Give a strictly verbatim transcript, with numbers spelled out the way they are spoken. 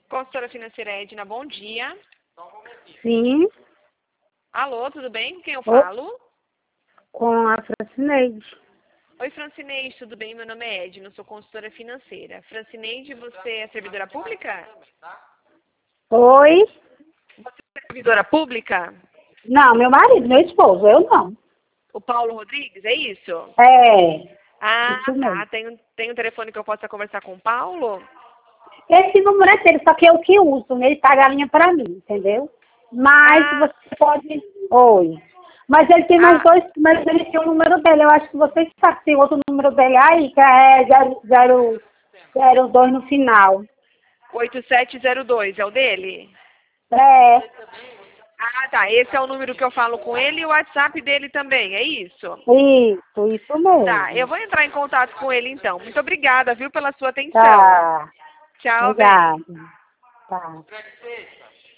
Consultora financeira Edna, bom dia. Sim. Alô, tudo bem? Com quem eu Ô, falo? com a Francineide. Oi, Francineide, tudo bem? Meu nome é Edna, sou consultora financeira. Francineide, você é servidora pública? Oi? Você é servidora pública? Não, meu marido, meu esposo, eu não. O Paulo Rodrigues, é isso? É, Ah, isso mesmo. tá. Tem, um- tem um telefone que eu possa conversar com o Paulo? Esse número é dele, só que eu que uso, né? Ele paga a linha pra mim, entendeu? Mas Ah, você pode... Oi. Mas ele tem mais ah, dois, mas ele tem o número dele. Eu acho que você sabe, tem outro número dele aí, que é zero, zero, zero dois no final. oito sete zero dois, é o dele? É, Ah, tá. Esse é o número que eu falo com ele e o WhatsApp dele também, é isso? isso, isso Tá, eu mesmo. vou entrar em contato com ele então. Muito obrigada, viu, pela sua atenção. Tá, Tchau, bem. obrigada. Tá.